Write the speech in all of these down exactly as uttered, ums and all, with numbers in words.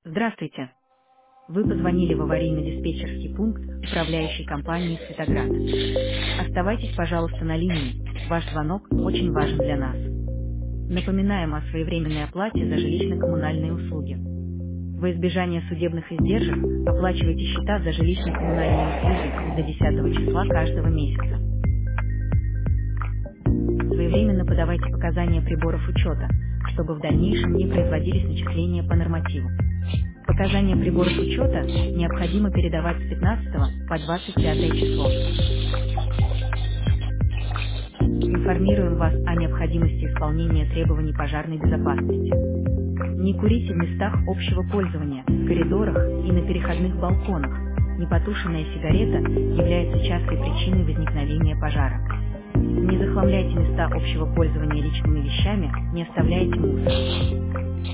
Здравствуйте. Вы позвонили в аварийно-диспетчерский пункт управляющей компании «Светоград». Оставайтесь, пожалуйста, на линии. Ваш звонок очень важен для нас. Напоминаем о своевременной оплате за жилищно-коммунальные услуги. Во избежание судебных издержек оплачивайте счета за жилищно-коммунальные услуги до десятого числа каждого месяца. Своевременно подавайте показания приборов учета, чтобы в дальнейшем не производились начисления по нормативу. Показания приборов учета необходимо передавать с пятнадцатого по двадцать пятое число. Информируем вас о необходимости исполнения требований пожарной безопасности. Не курите в местах общего пользования, в коридорах и на переходных балконах. Непотушенная сигарета является частой причиной возникновения пожара. Не захламляйте места общего пользования личными вещами, не оставляйте мусор.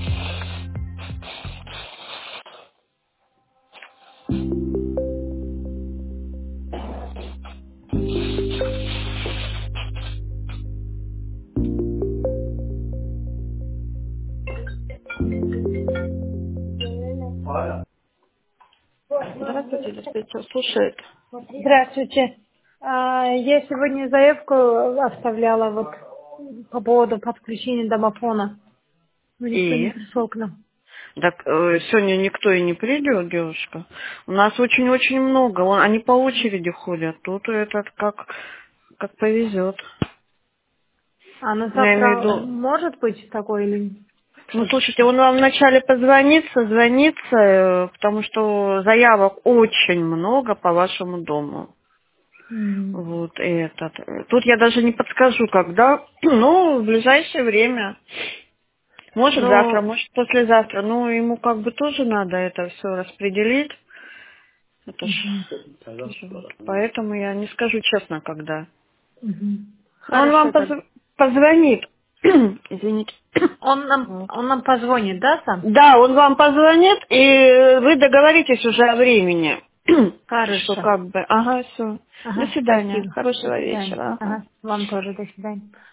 Здравствуйте, диспетчер слушает. Здравствуйте. А, Я сегодня заявку оставляла вот по поводу подключения домофона. Но никто не И? пришел к нам. Так э, сегодня никто и не придет, девушка. У нас очень-очень много. Вон, они по очереди ходят. Тут этот как, как повезет. А на Я имею в завтра виду... может быть такой или Ну, что? слушайте, он вам вначале позвонится, звонится, э, потому что заявок очень много по вашему дому. М. Вот этот. Тут я даже не подскажу, когда. Ну, в ближайшее время. Может завтра, Ну, может послезавтра. Ну, ему как бы тоже надо это все распределить. Это ж, мгм, это ж вот. Поэтому я не скажу честно, когда. мгм. Но он вам Хорошо так. поз- позвонит. Извините. Он нам, Вот. он нам позвонит, да, сам? Да, он вам позвонит, и вы договоритесь уже о времени. Что Хорошо. как бы. Ага, все. До Ага, свидания. спасибо. До Хорошего свидания. вечера. Ага. Ага, вам тоже до свидания.